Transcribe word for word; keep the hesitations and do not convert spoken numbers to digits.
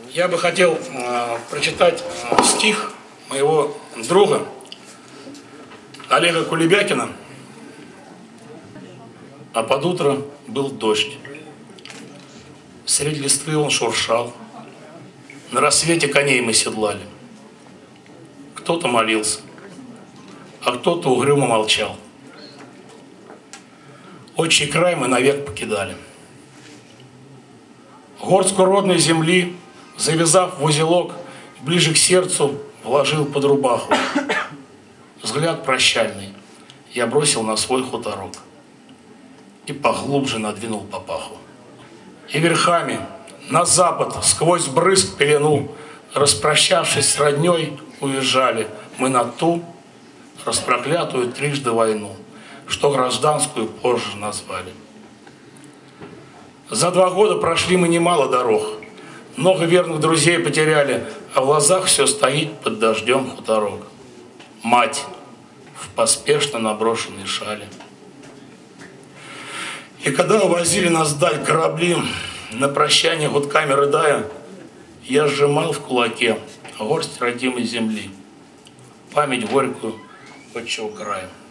Я бы хотел э, прочитать э, стих моего друга Олега Кулебякина. А под утро был дождь. Среди листвы он шуршал. На рассвете коней мы седлали. Кто-то молился, а кто-то угрюмо молчал. Отчий край мы навек покидали. Горстку родной земли, завязав в узелок, ближе к сердцу вложил под рубаху. Взгляд прощальный я бросил на свой хуторок и поглубже надвинул папаху. И верхами на запад сквозь брызг пелену, распрощавшись с родней, уезжали мы на ту распроклятую трижды войну, что гражданскую позже назвали. За два года прошли мы немало дорог, много верных друзей потеряли, а в глазах все стоит под дождем хуторок. Мать в поспешно наброшенной шале. И когда увозили нас вдаль корабли, на прощание гудками рыдая, я сжимал в кулаке горсть родимой земли, память горькую отчего края.